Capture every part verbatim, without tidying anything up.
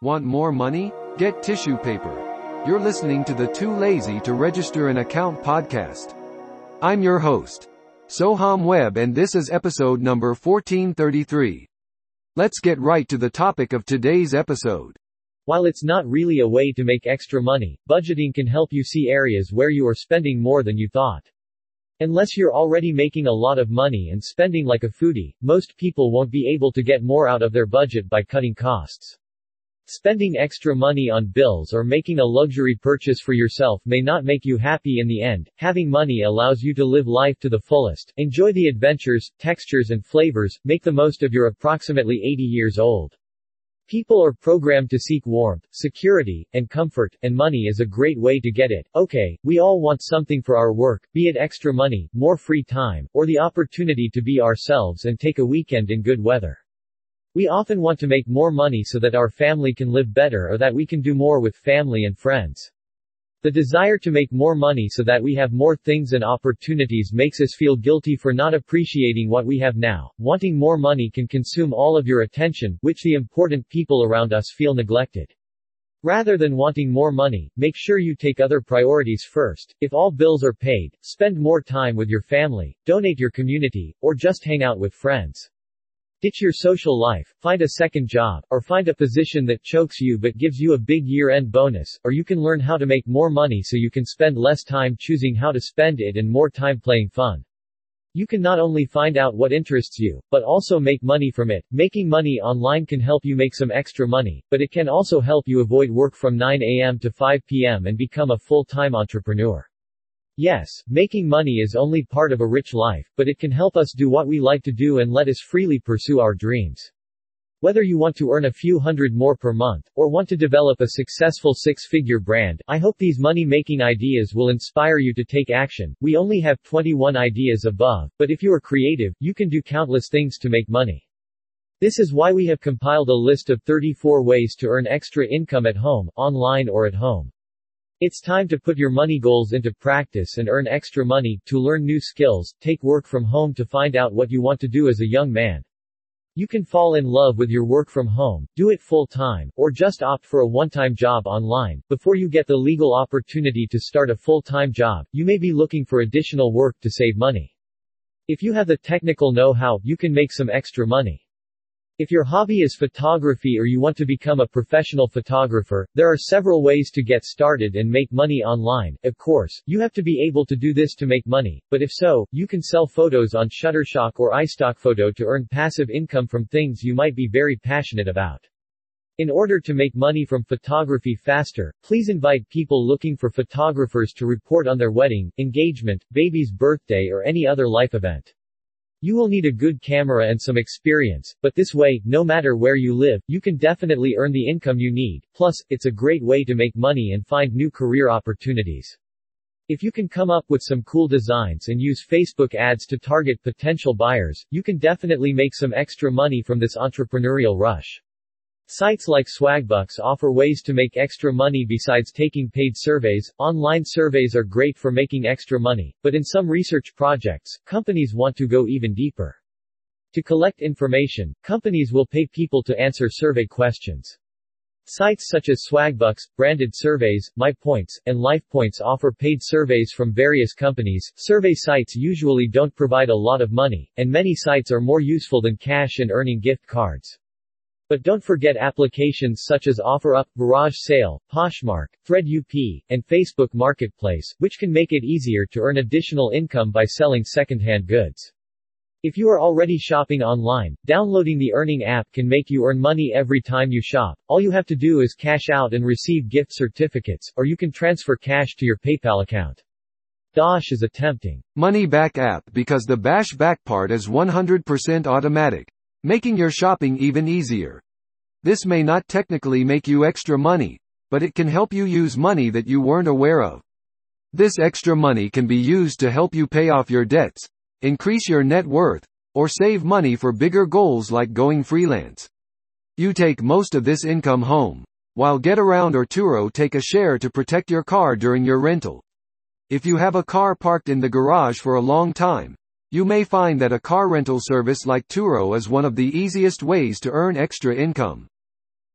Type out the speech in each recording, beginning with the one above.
Want more money? Get tissue paper. You're listening to the Too Lazy to Register an Account podcast. I'm your host, Soham Webb, and this is episode number fourteen thirty-three. Let's get right to the topic of today's episode. While it's not really a way to make extra money, budgeting can help you see areas where you are spending more than you thought. Unless you're already making a lot of money and spending like a foodie, most people won't be able to get more out of their budget by cutting costs. Spending extra money on bills or making a luxury purchase for yourself may not make you happy in the end. Having money allows you to live life to the fullest, enjoy the adventures, textures and flavors, make the most of your approximately eighty years old. People are programmed to seek warmth, security, and comfort, and money is a great way to get it. Okay, we all want something for our work, be it extra money, more free time, or the opportunity to be ourselves and take a weekend in good weather. We often want to make more money so that our family can live better or that we can do more with family and friends. The desire to make more money so that we have more things and opportunities makes us feel guilty for not appreciating what we have now. Wanting more money can consume all of your attention, which the important people around us feel neglected. Rather than wanting more money, make sure you take other priorities first. If all bills are paid, spend more time with your family, donate your community, or just hang out with friends. Ditch your social life, find a second job, or find a position that chokes you but gives you a big year-end bonus, or you can learn how to make more money so you can spend less time choosing how to spend it and more time playing fun. You can not only find out what interests you, but also make money from it. Making money online can help you make some extra money, but it can also help you avoid work from nine a m to five p m and become a full-time entrepreneur. Yes, making money is only part of a rich life, but it can help us do what we like to do and let us freely pursue our dreams. Whether you want to earn a few hundred more per month, or want to develop a successful six-figure brand, I hope these money-making ideas will inspire you to take action. We only have twenty-one ideas above, but if you are creative, you can do countless things to make money. This is why we have compiled a list of thirty-four ways to earn extra income at home, online or at home. It's time to put your money goals into practice and earn extra money, to learn new skills, take work from home to find out what you want to do as a young man. You can fall in love with your work from home, do it full time, or just opt for a one-time job online. Before you get the legal opportunity to start a full-time job, you may be looking for additional work to save money. If you have the technical know-how, you can make some extra money. If your hobby is photography or you want to become a professional photographer, there are several ways to get started and make money online. Of course, you have to be able to do this to make money, but if so, you can sell photos on Shutterstock or iStockphoto to earn passive income from things you might be very passionate about. In order to make money from photography faster, please invite people looking for photographers to report on their wedding, engagement, baby's birthday or any other life event. You will need a good camera and some experience, but this way, no matter where you live, you can definitely earn the income you need. Plus, it's a great way to make money and find new career opportunities. If you can come up with some cool designs and use Facebook ads to target potential buyers, you can definitely make some extra money from this entrepreneurial rush. Sites like Swagbucks offer ways to make extra money besides taking paid surveys. Online surveys are great for making extra money, but in some research projects, companies want to go even deeper. To collect information, companies will pay people to answer survey questions. Sites such as Swagbucks, Branded Surveys, MyPoints, and LifePoints offer paid surveys from various companies. Survey sites usually don't provide a lot of money, and many sites are more useful than cash and earning gift cards. But don't forget applications such as OfferUp, Garage Sale, Poshmark, ThreadUp, and Facebook Marketplace, which can make it easier to earn additional income by selling secondhand goods. If you are already shopping online, downloading the Earning app can make you earn money every time you shop. All you have to do is cash out and receive gift certificates, or you can transfer cash to your PayPal account. Dosh is a tempting money back app because the bash back part is one hundred percent automatic, making your shopping even easier. This may not technically make you extra money, but it can help you use money that you weren't aware of. This extra money can be used to help you pay off your debts, increase your net worth, or save money for bigger goals like going freelance. You take most of this income home, while Getaround or Turo take a share to protect your car during your rental. If you have a car parked in the garage for a long time, you may find that a car rental service like Turo is one of the easiest ways to earn extra income.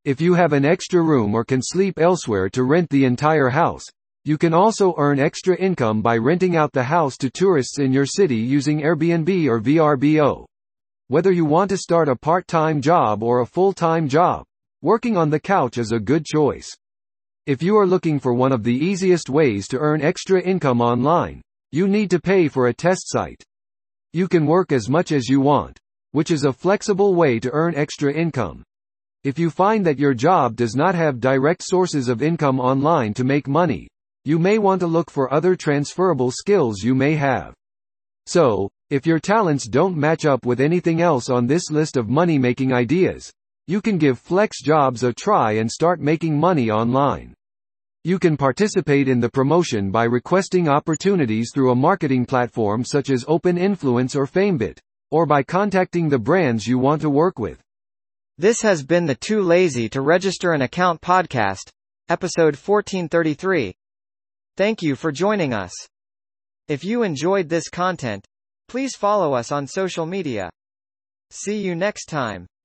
If you have an extra room or can sleep elsewhere to rent the entire house, you can also earn extra income by renting out the house to tourists in your city using Airbnb or V R B O. Whether you want to start a part-time job or a full-time job, working on the couch is a good choice. If you are looking for one of the easiest ways to earn extra income online, you need to pay for a test site. You can work as much as you want, which is a flexible way to earn extra income. If you find that your job does not have direct sources of income online to make money, you may want to look for other transferable skills you may have. So, if your talents don't match up with anything else on this list of money-making ideas, you can give flex jobs a try and start making money online. You can participate in the promotion by requesting opportunities through a marketing platform such as OpenInfluence or Famebit, or by contacting the brands you want to work with. This has been the Too Lazy to Register an Account podcast, episode fourteen thirty-three. Thank you for joining us. If you enjoyed this content, please follow us on social media. See you next time.